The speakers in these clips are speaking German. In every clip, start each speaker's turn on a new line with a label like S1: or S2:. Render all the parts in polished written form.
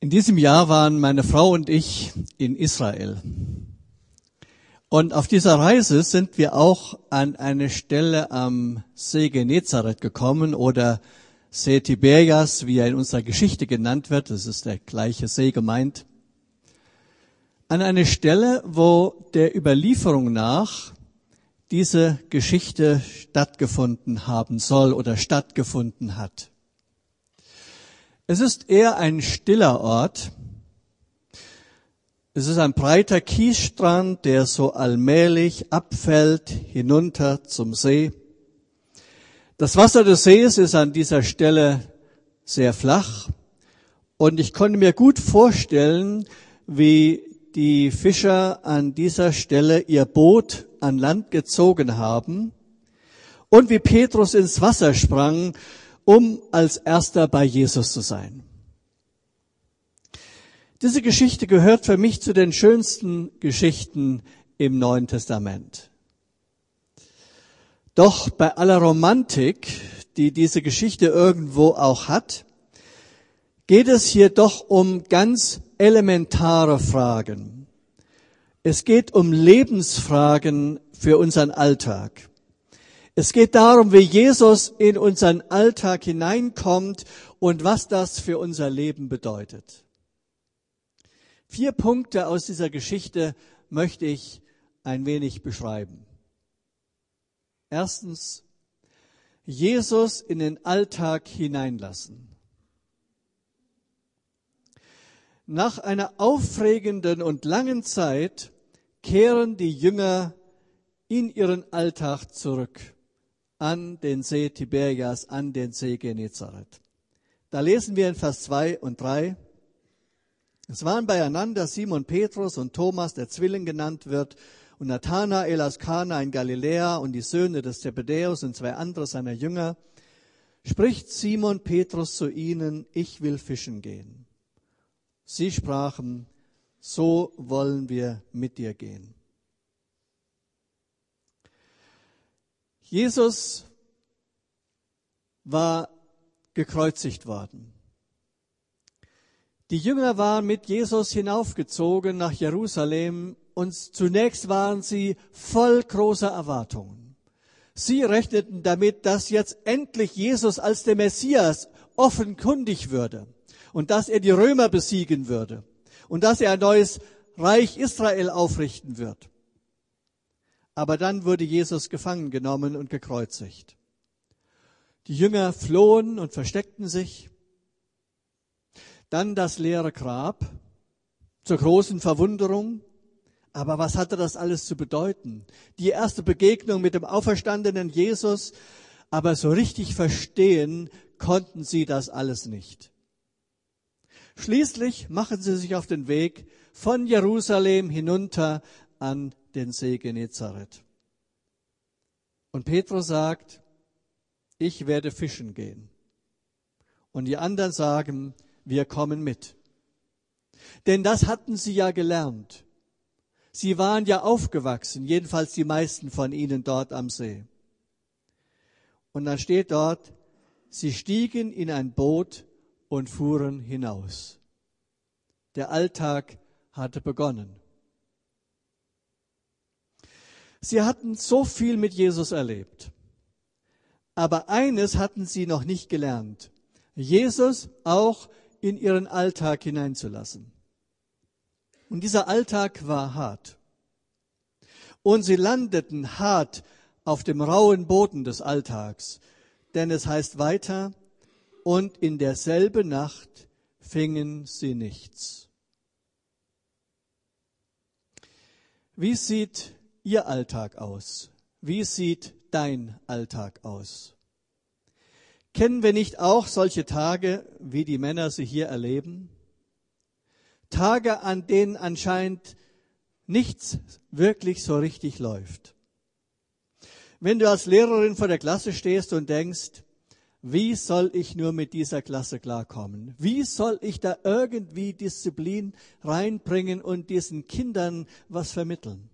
S1: In diesem Jahr waren meine Frau und ich in Israel. Und auf dieser Reise sind wir auch an eine Stelle am See Genezareth gekommen oder See Tiberias, wie er in unserer Geschichte genannt wird. Das ist der gleiche See gemeint. An eine Stelle, wo der Überlieferung nach diese Geschichte stattgefunden haben soll oder stattgefunden hat. Es ist eher ein stiller Ort. Es ist ein breiter Kiesstrand, der so allmählich abfällt hinunter zum See. Das Wasser des Sees ist an dieser Stelle sehr flach und ich konnte mir gut vorstellen, wie die Fischer an dieser Stelle ihr Boot an Land gezogen haben und wie Petrus ins Wasser sprang, um als erster bei Jesus zu sein. Diese Geschichte gehört für mich zu den schönsten Geschichten im Neuen Testament. Doch bei aller Romantik, die diese Geschichte irgendwo auch hat, geht es hier doch um ganz elementare Fragen. Es geht um Lebensfragen für unseren Alltag. Es geht darum, wie Jesus in unseren Alltag hineinkommt und was das für unser Leben bedeutet. 4 Punkte aus dieser Geschichte möchte ich ein wenig beschreiben. Erstens, Jesus in den Alltag hineinlassen. Nach einer aufregenden und langen Zeit kehren die Jünger in ihren Alltag zurück. An den See Tiberias, an den See Genezareth. Da lesen wir in Vers 2 und 3. Es waren beieinander Simon Petrus und Thomas, der Zwilling genannt wird, und Nathanael aus Kana in Galiläa und die Söhne des Zebedäus und 2 andere seiner Jünger. Spricht Simon Petrus zu ihnen, ich will fischen gehen. Sie sprachen, so wollen wir mit dir gehen. Jesus war gekreuzigt worden. Die Jünger waren mit Jesus hinaufgezogen nach Jerusalem und zunächst waren sie voll großer Erwartungen. Sie rechneten damit, dass jetzt endlich Jesus als der Messias offenkundig würde und dass er die Römer besiegen würde und dass er ein neues Reich Israel aufrichten wird. Aber dann wurde Jesus gefangen genommen und gekreuzigt. Die Jünger flohen und versteckten sich. Dann das leere Grab, zur großen Verwunderung. Aber was hatte das alles zu bedeuten? Die erste Begegnung mit dem auferstandenen Jesus, aber so richtig verstehen konnten sie das alles nicht. Schließlich machen sie sich auf den Weg von Jerusalem hinunter an den See Genezareth. Und Petrus sagt, ich werde fischen gehen. Und die anderen sagen, wir kommen mit. Denn das hatten sie ja gelernt. Sie waren ja aufgewachsen, jedenfalls die meisten von ihnen dort am See. Und dann steht dort, sie stiegen in ein Boot und fuhren hinaus. Der Alltag hatte begonnen. Sie hatten so viel mit Jesus erlebt. Aber eines hatten sie noch nicht gelernt. Jesus auch in ihren Alltag hineinzulassen. Und dieser Alltag war hart. Und sie landeten hart auf dem rauen Boden des Alltags. Denn es heißt weiter, und in derselben Nacht fingen sie nichts. Wie sieht Ihr Alltag aus? Wie sieht dein Alltag aus? Kennen wir nicht auch solche Tage, wie die Männer sie hier erleben? Tage, an denen anscheinend nichts wirklich so richtig läuft. Wenn du als Lehrerin vor der Klasse stehst und denkst, wie soll ich nur mit dieser Klasse klarkommen? Wie soll ich da irgendwie Disziplin reinbringen und diesen Kindern was vermitteln?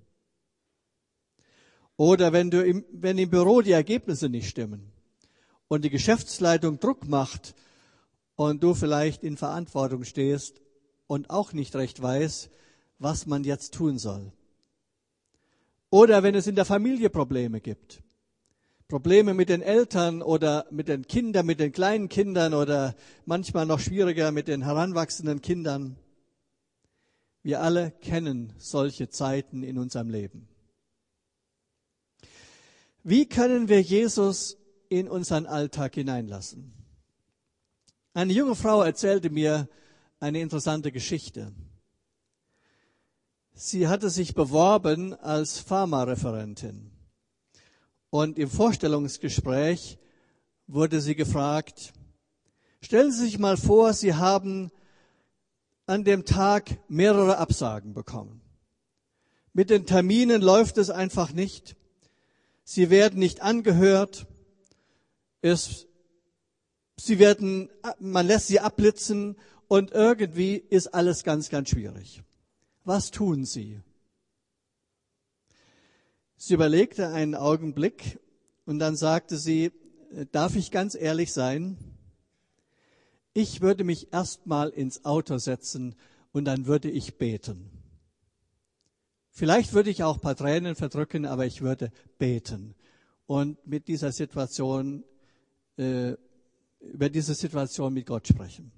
S1: Oder wenn im Büro die Ergebnisse nicht stimmen und die Geschäftsleitung Druck macht und du vielleicht in Verantwortung stehst und auch nicht recht weiß, was man jetzt tun soll. Oder wenn es in der Familie Probleme gibt. Probleme mit den Eltern oder mit den Kindern, mit den kleinen Kindern oder manchmal noch schwieriger mit den heranwachsenden Kindern. Wir alle kennen solche Zeiten in unserem Leben. Wie können wir Jesus in unseren Alltag hineinlassen? Eine junge Frau erzählte mir eine interessante Geschichte. Sie hatte sich beworben als Pharmareferentin. Und im Vorstellungsgespräch wurde sie gefragt, stellen Sie sich mal vor, Sie haben an dem Tag mehrere Absagen bekommen. Mit den Terminen läuft es einfach nicht. Sie werden nicht angehört. Man lässt sie abblitzen und irgendwie ist alles ganz, ganz schwierig. Was tun Sie? Sie überlegte einen Augenblick und dann sagte sie, darf ich ganz ehrlich sein? Ich würde mich erstmal ins Auto setzen und dann würde ich beten. Vielleicht würde ich auch ein paar Tränen verdrücken, aber ich würde beten und mit dieser Situation, über diese Situation mit Gott sprechen.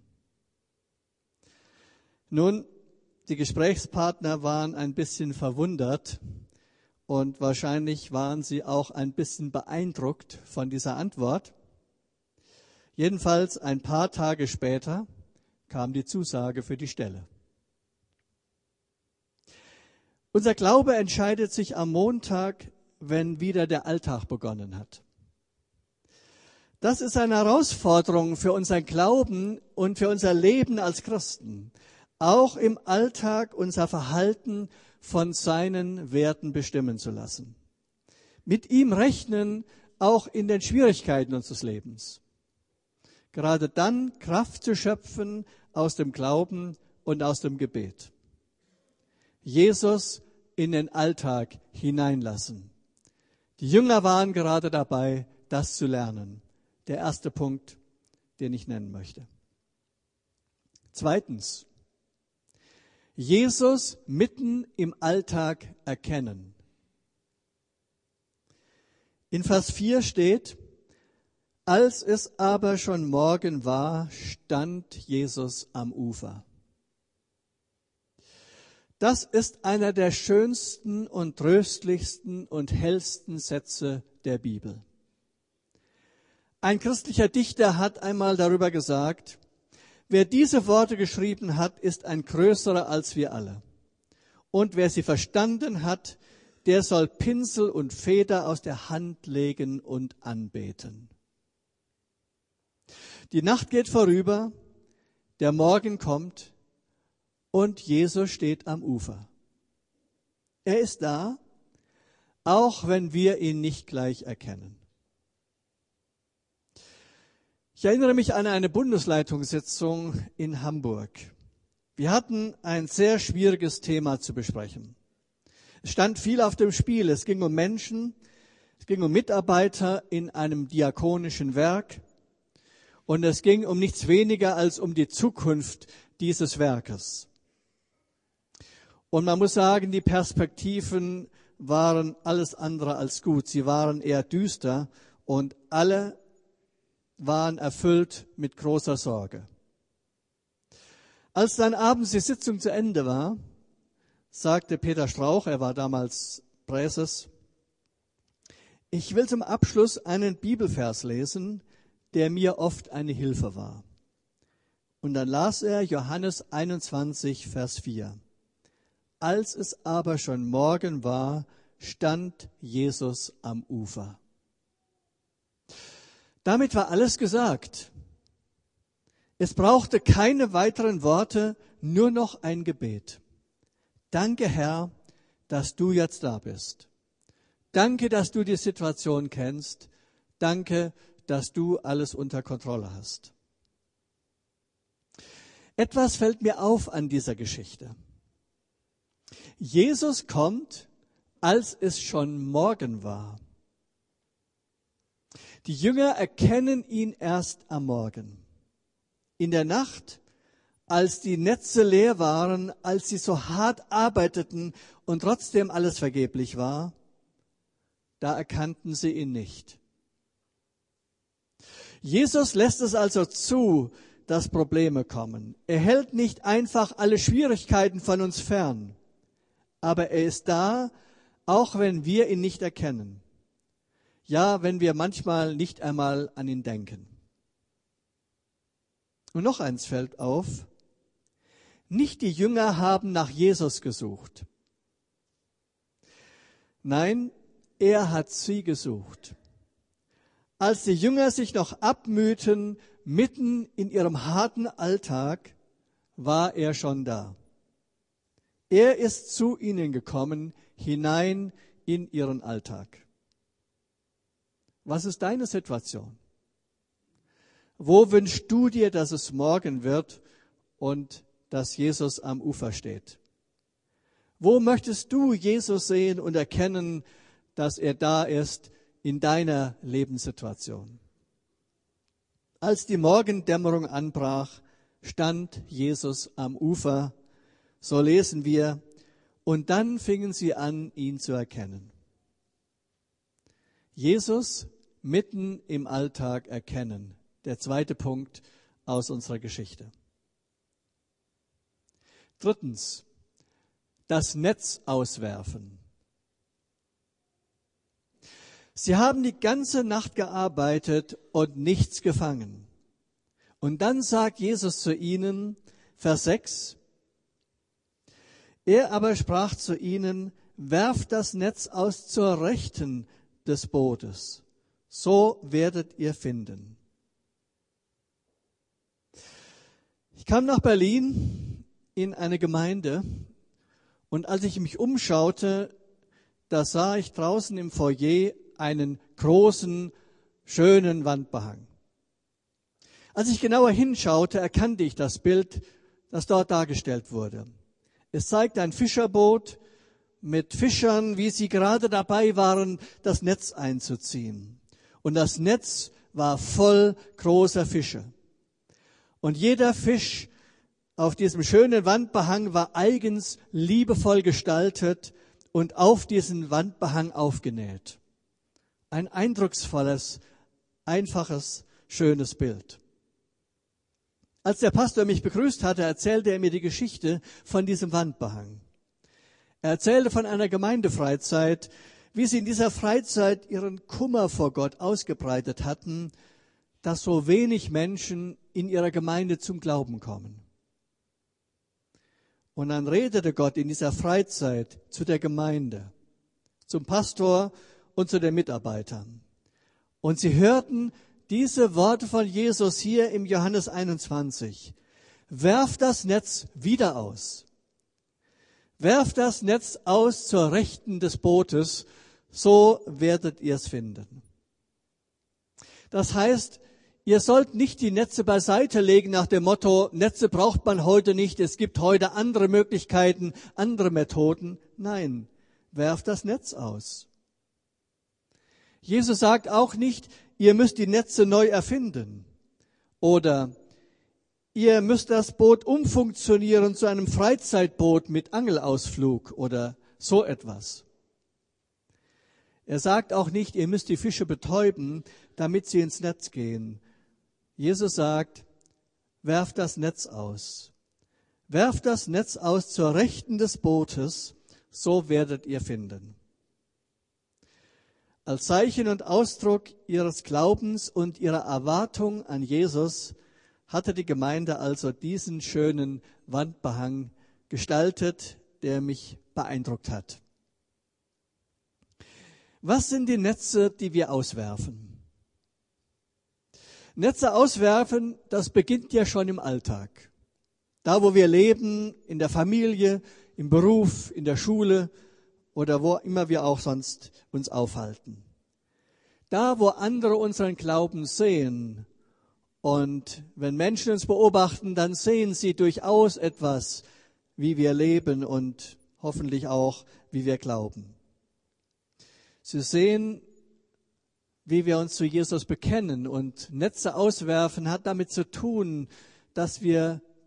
S1: Nun, die Gesprächspartner waren ein bisschen verwundert und wahrscheinlich waren sie auch ein bisschen beeindruckt von dieser Antwort. Jedenfalls ein paar Tage später kam die Zusage für die Stelle. Unser Glaube entscheidet sich am Montag, wenn wieder der Alltag begonnen hat. Das ist eine Herausforderung für unseren Glauben und für unser Leben als Christen. Auch im Alltag unser Verhalten von seinen Werten bestimmen zu lassen. Mit ihm rechnen, auch in den Schwierigkeiten unseres Lebens. Gerade dann Kraft zu schöpfen aus dem Glauben und aus dem Gebet. Jesus in den Alltag hineinlassen. Die Jünger waren gerade dabei, das zu lernen. Der erste Punkt, den ich nennen möchte. Zweitens, Jesus mitten im Alltag erkennen. In Vers 4 steht, als es aber schon Morgen war, stand Jesus am Ufer. Das ist einer der schönsten und tröstlichsten und hellsten Sätze der Bibel. Ein christlicher Dichter hat einmal darüber gesagt, wer diese Worte geschrieben hat, ist ein Größerer als wir alle. Und wer sie verstanden hat, der soll Pinsel und Feder aus der Hand legen und anbeten. Die Nacht geht vorüber, der Morgen kommt und Jesus steht am Ufer. Er ist da, auch wenn wir ihn nicht gleich erkennen. Ich erinnere mich an eine Bundesleitungssitzung in Hamburg. Wir hatten ein sehr schwieriges Thema zu besprechen. Es stand viel auf dem Spiel. Es ging um Menschen, es ging um Mitarbeiter in einem diakonischen Werk und es ging um nichts weniger als um die Zukunft dieses Werkes. Und man muss sagen, die Perspektiven waren alles andere als gut. Sie waren eher düster und alle waren erfüllt mit großer Sorge. Als dann abends die Sitzung zu Ende war, sagte Peter Strauch, er war damals Präses, ich will zum Abschluss einen Bibelvers lesen, der mir oft eine Hilfe war. Und dann las er Johannes 21, Vers 4. Als es aber schon Morgen war, stand Jesus am Ufer. Damit war alles gesagt. Es brauchte keine weiteren Worte, nur noch ein Gebet. Danke, Herr, dass du jetzt da bist. Danke, dass du die Situation kennst. Danke, dass du alles unter Kontrolle hast. Etwas fällt mir auf an dieser Geschichte. Jesus kommt, als es schon Morgen war. Die Jünger erkennen ihn erst am Morgen. In der Nacht, als die Netze leer waren, als sie so hart arbeiteten und trotzdem alles vergeblich war, da erkannten sie ihn nicht. Jesus lässt es also zu, dass Probleme kommen. Er hält nicht einfach alle Schwierigkeiten von uns fern, aber er ist da, auch wenn wir ihn nicht erkennen. Ja, wenn wir manchmal nicht einmal an ihn denken. Und noch eins fällt auf. Nicht die Jünger haben nach Jesus gesucht. Nein, er hat sie gesucht. Als die Jünger sich noch abmühten, mitten in ihrem harten Alltag, war er schon da. Er ist zu ihnen gekommen, hinein in ihren Alltag. Was ist deine Situation? Wo wünschst du dir, dass es morgen wird und dass Jesus am Ufer steht? Wo möchtest du Jesus sehen und erkennen, dass er da ist in deiner Lebenssituation? Als die Morgendämmerung anbrach, stand Jesus am Ufer, so lesen wir, und dann fingen sie an, ihn zu erkennen. Jesus mitten im Alltag erkennen. Der zweite Punkt aus unserer Geschichte. Drittens, das Netz auswerfen. Sie haben die ganze Nacht gearbeitet und nichts gefangen. Und dann sagt Jesus zu ihnen, Vers 6, er aber sprach zu ihnen, werft das Netz aus zur Rechten des Bootes, so werdet ihr finden. Ich kam nach Berlin in eine Gemeinde und als ich mich umschaute, da sah ich draußen im Foyer einen großen, schönen Wandbehang. Als ich genauer hinschaute, erkannte ich das Bild, das dort dargestellt wurde. Es zeigt ein Fischerboot mit Fischern, wie sie gerade dabei waren, das Netz einzuziehen. Und das Netz war voll großer Fische. Und jeder Fisch auf diesem schönen Wandbehang war eigens liebevoll gestaltet und auf diesen Wandbehang aufgenäht. Ein eindrucksvolles, einfaches, schönes Bild. Als der Pastor mich begrüßt hatte, erzählte er mir die Geschichte von diesem Wandbehang. Er erzählte von einer Gemeindefreizeit, wie sie in dieser Freizeit ihren Kummer vor Gott ausgebreitet hatten, dass so wenig Menschen in ihrer Gemeinde zum Glauben kommen. Und dann redete Gott in dieser Freizeit zu der Gemeinde, zum Pastor und zu den Mitarbeitern. Und sie hörten diese Worte von Jesus hier im Johannes 21. Werft das Netz wieder aus. Werft das Netz aus zur Rechten des Bootes, so werdet ihr es finden. Das heißt, ihr sollt nicht die Netze beiseite legen nach dem Motto, Netze braucht man heute nicht, es gibt heute andere Möglichkeiten, andere Methoden. Nein, werft das Netz aus. Jesus sagt auch nicht, ihr müsst die Netze neu erfinden oder ihr müsst das Boot umfunktionieren zu einem Freizeitboot mit Angelausflug oder so etwas. Er sagt auch nicht, ihr müsst die Fische betäuben, damit sie ins Netz gehen. Jesus sagt, werft das Netz aus. Werft das Netz aus zur Rechten des Bootes, so werdet ihr finden. Als Zeichen und Ausdruck ihres Glaubens und ihrer Erwartung an Jesus hatte die Gemeinde also diesen schönen Wandbehang gestaltet, der mich beeindruckt hat. Was sind die Netze, die wir auswerfen? Netze auswerfen, das beginnt ja schon im Alltag. Da, wo wir leben, in der Familie, im Beruf, in der Schule oder wo immer wir auch sonst uns aufhalten. Da, wo andere unseren Glauben sehen und wenn Menschen uns beobachten, dann sehen sie durchaus etwas, wie wir leben und hoffentlich auch, wie wir glauben. Sie sehen, wie wir uns zu Jesus bekennen und Netze auswerfen hat damit zu tun, dass wir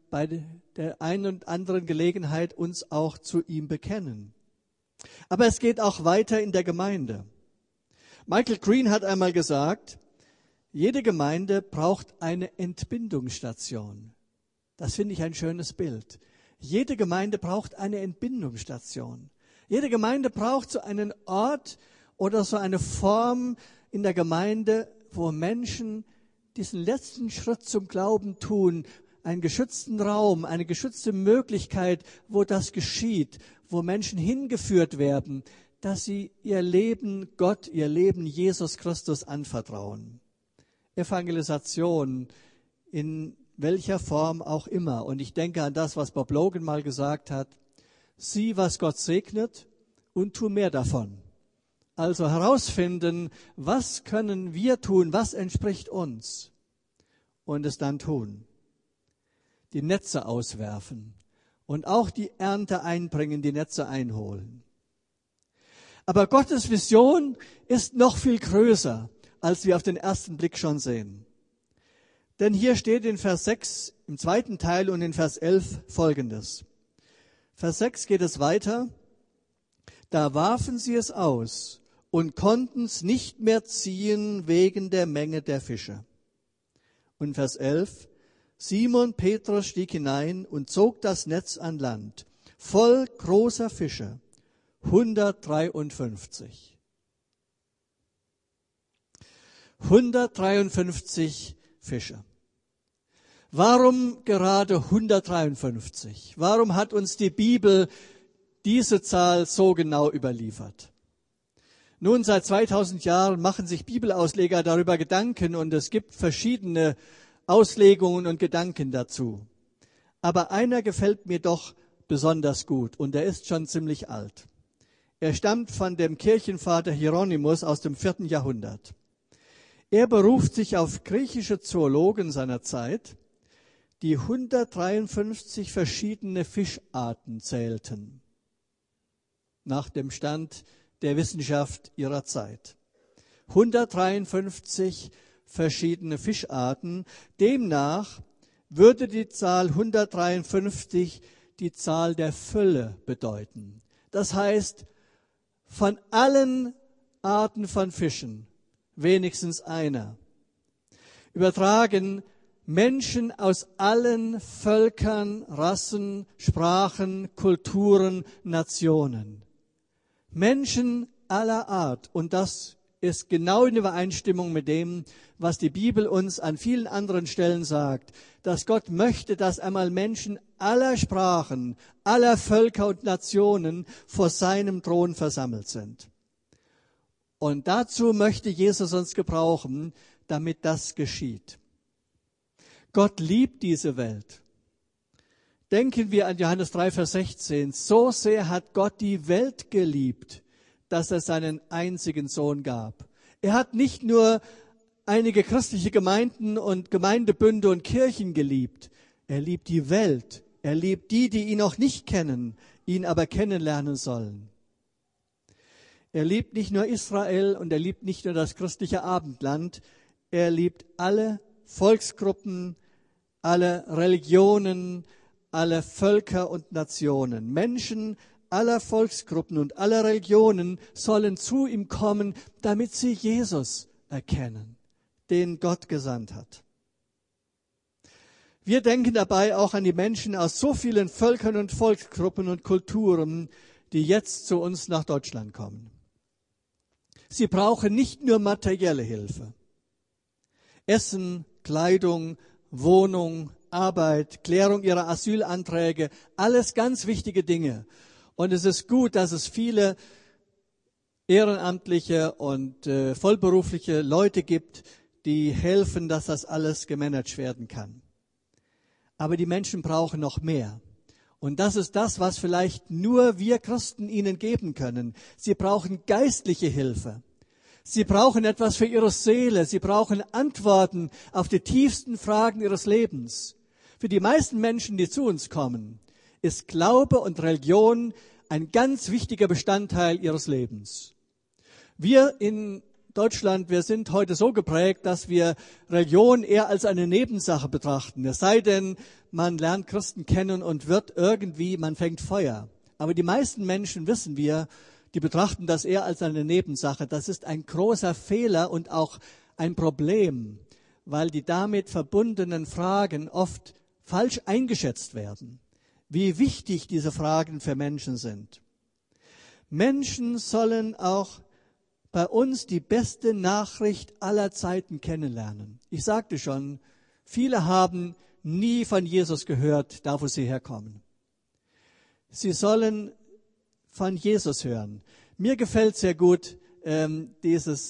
S1: bei der einen und anderen Gelegenheit uns auch zu ihm bekennen. Aber es geht auch weiter in der Gemeinde. Michael Green hat einmal gesagt, jede Gemeinde braucht eine Entbindungsstation. Das finde ich ein schönes Bild. Jede Gemeinde braucht eine Entbindungsstation. Jede Gemeinde braucht so einen Ort oder so eine Form in der Gemeinde, wo Menschen diesen letzten Schritt zum Glauben tun, einen geschützten Raum, eine geschützte Möglichkeit, wo das geschieht, wo Menschen hingeführt werden, dass sie ihr Leben Gott, ihr Leben Jesus Christus anvertrauen. Evangelisation in welcher Form auch immer. Und ich denke an das, was Bob Logan mal gesagt hat. Sieh, was Gott segnet und tu mehr davon. Also herausfinden, was können wir tun, was entspricht uns und es dann tun. Die Netze auswerfen und auch die Ernte einbringen, die Netze einholen. Aber Gottes Vision ist noch viel größer, als wir auf den ersten Blick schon sehen. Denn hier steht in Vers 6 im zweiten Teil und in Vers 11 Folgendes. Vers 6 geht es weiter. Da warfen sie es aus und konnten es nicht mehr ziehen wegen der Menge der Fische. Und Vers 11. Simon Petrus stieg hinein und zog das Netz an Land, voll großer Fische, 153. 153 Fische. Warum gerade 153? Warum hat uns die Bibel diese Zahl so genau überliefert? Nun, seit 2000 Jahren machen sich Bibelausleger darüber Gedanken und es gibt verschiedene Auslegungen und Gedanken dazu. Aber einer gefällt mir doch besonders gut und er ist schon ziemlich alt. Er stammt von dem Kirchenvater Hieronymus aus dem 4. Jahrhundert. Er beruft sich auf griechische Zoologen seiner Zeit, die 153 verschiedene Fischarten zählten, nach dem Stand der Wissenschaft ihrer Zeit. 153 verschiedene Fischarten. Demnach würde die Zahl 153 die Zahl der Fülle bedeuten. Das heißt, von allen Arten von Fischen wenigstens einer. Übertragen, Menschen aus allen Völkern, Rassen, Sprachen, Kulturen, Nationen. Menschen aller Art. Und das ist genau in Übereinstimmung mit dem, was die Bibel uns an vielen anderen Stellen sagt, dass Gott möchte, dass einmal Menschen aller Sprachen, aller Völker und Nationen vor seinem Thron versammelt sind. Und dazu möchte Jesus uns gebrauchen, damit das geschieht. Gott liebt diese Welt. Denken wir an Johannes 3, Vers 16. So sehr hat Gott die Welt geliebt, dass er seinen einzigen Sohn gab. Er hat nicht nur einige christliche Gemeinden und Gemeindebünde und Kirchen geliebt. Er liebt die Welt. Er liebt die, die ihn noch nicht kennen, ihn aber kennenlernen sollen. Er liebt nicht nur Israel und er liebt nicht nur das christliche Abendland. Er liebt alle Volksgruppen, alle Religionen, alle Völker und Nationen. Menschen aller Volksgruppen und aller Religionen sollen zu ihm kommen, damit sie Jesus erkennen, den Gott gesandt hat. Wir denken dabei auch an die Menschen aus so vielen Völkern und Volksgruppen und Kulturen, die jetzt zu uns nach Deutschland kommen. Sie brauchen nicht nur materielle Hilfe. Essen, Kleidung, Wohnung, Arbeit, Klärung ihrer Asylanträge, alles ganz wichtige Dinge. Und es ist gut, dass es viele ehrenamtliche und vollberufliche Leute gibt, die helfen, dass das alles gemanagt werden kann. Aber die Menschen brauchen noch mehr. Und das ist das, was vielleicht nur wir Christen ihnen geben können. Sie brauchen geistliche Hilfe. Sie brauchen etwas für ihre Seele. Sie brauchen Antworten auf die tiefsten Fragen ihres Lebens. Für die meisten Menschen, die zu uns kommen, ist Glaube und Religion ein ganz wichtiger Bestandteil ihres Lebens. Wir in Deutschland, wir sind heute so geprägt, dass wir Religion eher als eine Nebensache betrachten. Es sei denn, man lernt Christen kennen und man fängt Feuer. Aber die meisten Menschen, wissen wir, die betrachten das eher als eine Nebensache. Das ist ein großer Fehler und auch ein Problem, weil die damit verbundenen Fragen oft falsch eingeschätzt werden, wie wichtig diese Fragen für Menschen sind. Menschen sollen auch bei uns die beste Nachricht aller Zeiten kennenlernen. Ich sagte schon, viele haben nie von Jesus gehört, da wo sie herkommen. Sie sollen von Jesus hören. Mir gefällt sehr gut dieses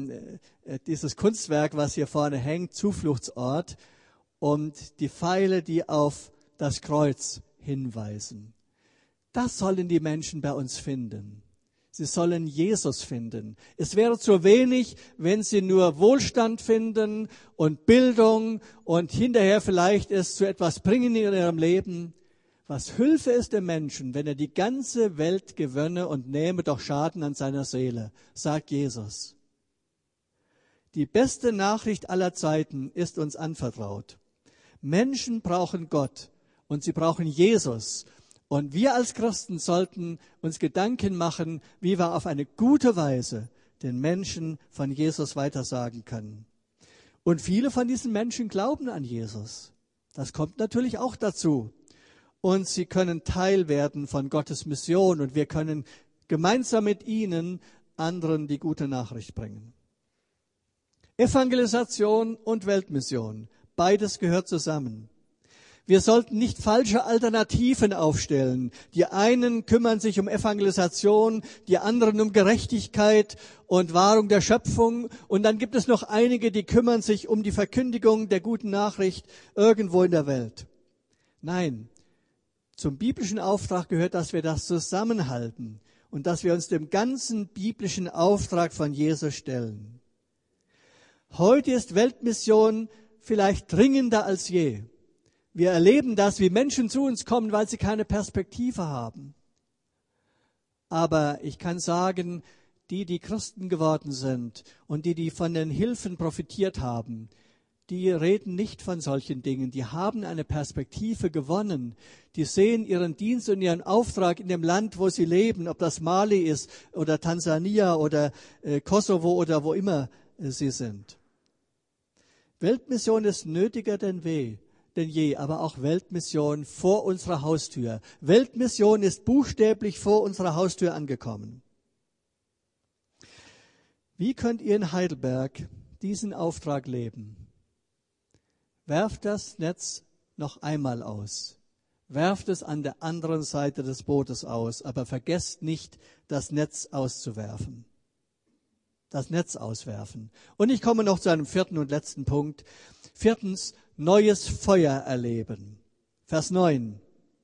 S1: Kunstwerk, was hier vorne hängt, Zufluchtsort, und die Pfeile, die auf das Kreuz hinweisen. Das sollen die Menschen bei uns finden. Sie sollen Jesus finden. Es wäre zu wenig, wenn sie nur Wohlstand finden und Bildung und hinterher vielleicht es zu etwas bringen in ihrem Leben. Was Hilfe ist dem Menschen, wenn er die ganze Welt gewönne und nähme doch Schaden an seiner Seele, sagt Jesus. Die beste Nachricht aller Zeiten ist uns anvertraut. Menschen brauchen Gott und sie brauchen Jesus. Und wir als Christen sollten uns Gedanken machen, wie wir auf eine gute Weise den Menschen von Jesus weitersagen können. Und viele von diesen Menschen glauben an Jesus. Das kommt natürlich auch dazu. Und sie können Teil werden von Gottes Mission und wir können gemeinsam mit ihnen anderen die gute Nachricht bringen. Evangelisation und Weltmission, beides gehört zusammen. Wir sollten nicht falsche Alternativen aufstellen. Die einen kümmern sich um Evangelisation, die anderen um Gerechtigkeit und Wahrung der Schöpfung. Und dann gibt es noch einige, die kümmern sich um die Verkündigung der guten Nachricht irgendwo in der Welt. Nein, zum biblischen Auftrag gehört, dass wir das zusammenhalten und dass wir uns dem ganzen biblischen Auftrag von Jesus stellen. Heute ist Weltmission vielleicht dringender als je. Wir erleben das, wie Menschen zu uns kommen, weil sie keine Perspektive haben. Aber ich kann sagen, die Christen geworden sind und die von den Hilfen profitiert haben, die reden nicht von solchen Dingen. Die haben eine Perspektive gewonnen. Die sehen ihren Dienst und ihren Auftrag in dem Land, wo sie leben, ob das Mali ist oder Tansania oder Kosovo oder wo immer sie sind. Weltmission ist nötiger denn je, aber auch Weltmission vor unserer Haustür. Weltmission ist buchstäblich vor unserer Haustür angekommen. Wie könnt ihr in Heidelberg diesen Auftrag leben? Werft das Netz noch einmal aus. Werft es an der anderen Seite des Bootes aus, aber vergesst nicht, das Netz auszuwerfen. Das Netz auswerfen. Und ich komme noch zu einem vierten und letzten Punkt. Viertens, neues Feuer erleben. Vers 9.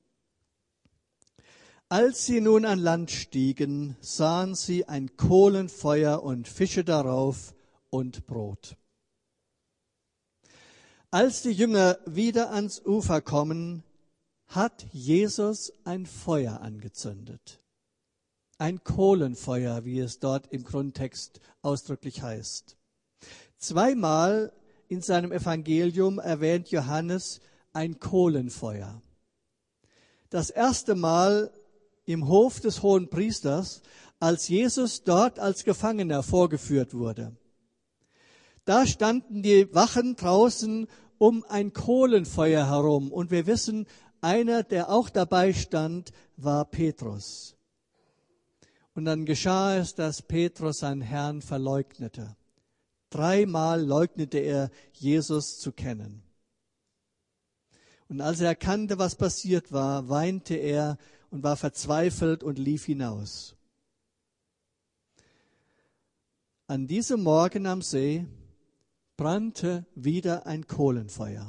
S1: Als sie nun an Land stiegen, sahen sie ein Kohlenfeuer und Fische darauf und Brot. Als die Jünger wieder ans Ufer kommen, hat Jesus ein Feuer angezündet. Ein Kohlenfeuer, wie es dort im Grundtext ausdrücklich heißt. Zweimal in seinem Evangelium erwähnt Johannes ein Kohlenfeuer. Das erste Mal im Hof des Hohenpriesters, als Jesus dort als Gefangener vorgeführt wurde. Da standen die Wachen draußen um ein Kohlenfeuer herum. Und wir wissen, einer, der auch dabei stand, war Petrus. Und dann geschah es, dass Petrus seinen Herrn verleugnete. 3-mal leugnete er, Jesus zu kennen. Und als er erkannte, was passiert war, weinte er und war verzweifelt und lief hinaus. An diesem Morgen am See brannte wieder ein Kohlenfeuer.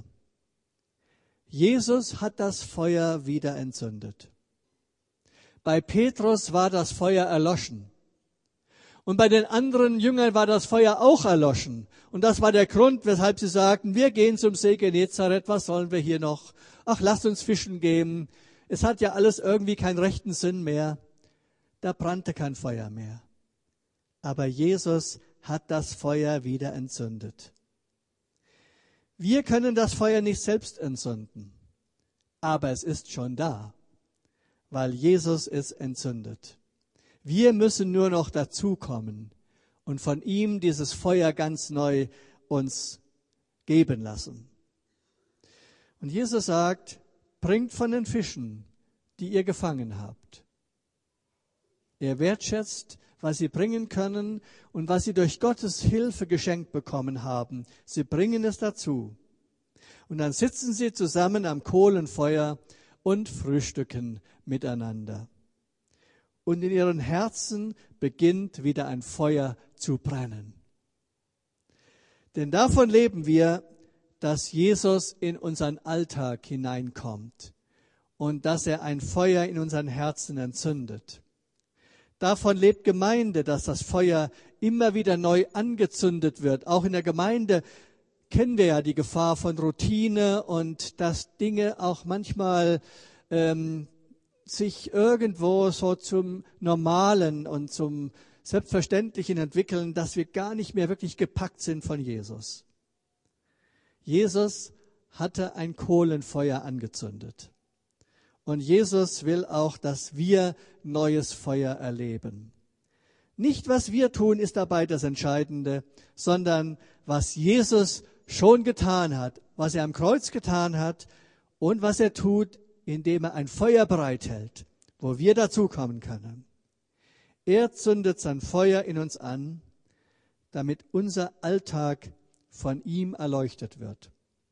S1: Jesus hat das Feuer wieder entzündet. Bei Petrus war das Feuer erloschen. Und bei den anderen Jüngern war das Feuer auch erloschen. Und das war der Grund, weshalb sie sagten, wir gehen zum See Genezareth, was sollen wir hier noch? Ach, lasst uns fischen gehen. Es hat ja alles irgendwie keinen rechten Sinn mehr. Da brannte kein Feuer mehr. Aber Jesus hat das Feuer wieder entzündet. Wir können das Feuer nicht selbst entzünden, aber es ist schon da, weil Jesus es entzündet. Wir müssen nur noch dazukommen und von ihm dieses Feuer ganz neu uns geben lassen. Und Jesus sagt, bringt von den Fischen, die ihr gefangen habt. Er wertschätzt, was sie bringen können und was sie durch Gottes Hilfe geschenkt bekommen haben. Sie bringen es dazu. Und dann sitzen sie zusammen am Kohlenfeuer und frühstücken miteinander. Und in ihren Herzen beginnt wieder ein Feuer zu brennen. Denn davon leben wir, dass Jesus in unseren Alltag hineinkommt und dass er ein Feuer in unseren Herzen entzündet. Davon lebt Gemeinde, dass das Feuer immer wieder neu angezündet wird. Auch in der Gemeinde kennen wir ja die Gefahr von Routine und dass Dinge auch manchmal sich irgendwo so zum Normalen und zum Selbstverständlichen entwickeln, dass wir gar nicht mehr wirklich gepackt sind von Jesus. Jesus hatte ein Kohlenfeuer angezündet. Und Jesus will auch, dass wir neues Feuer erleben. Nicht, was wir tun, ist dabei das Entscheidende, sondern was Jesus schon getan hat, was er am Kreuz getan hat und was er tut, indem er ein Feuer bereithält, wo wir dazukommen können. Er zündet sein Feuer in uns an, damit unser Alltag von ihm erleuchtet wird.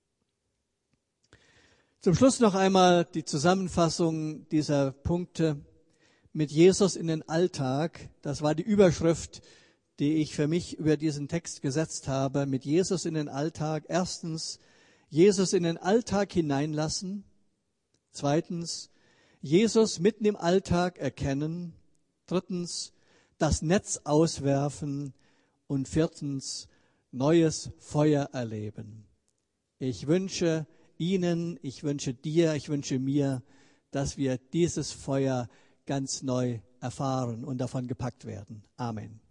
S1: Zum Schluss noch einmal die Zusammenfassung dieser Punkte mit Jesus in den Alltag. Das war die Überschrift, die ich für mich über diesen Text gesetzt habe. Mit Jesus in den Alltag. Erstens, Jesus in den Alltag hineinlassen. Zweitens, Jesus mitten im Alltag erkennen. Drittens, das Netz auswerfen. Und viertens, neues Feuer erleben. Ich wünsche Ihnen, ich wünsche dir, ich wünsche mir, dass wir dieses Feuer ganz neu erfahren und davon gepackt werden. Amen.